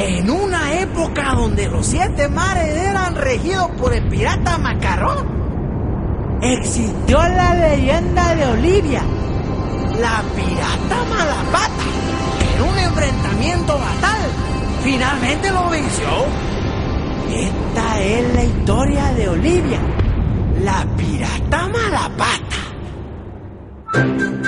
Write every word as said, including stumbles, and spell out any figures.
En una época donde los siete mares eran regidos por el pirata Macarrón, existió la leyenda de Olivia, la pirata Malapata, que en un enfrentamiento fatal finalmente lo venció. Esta es la historia de Olivia, la pirata Malapata.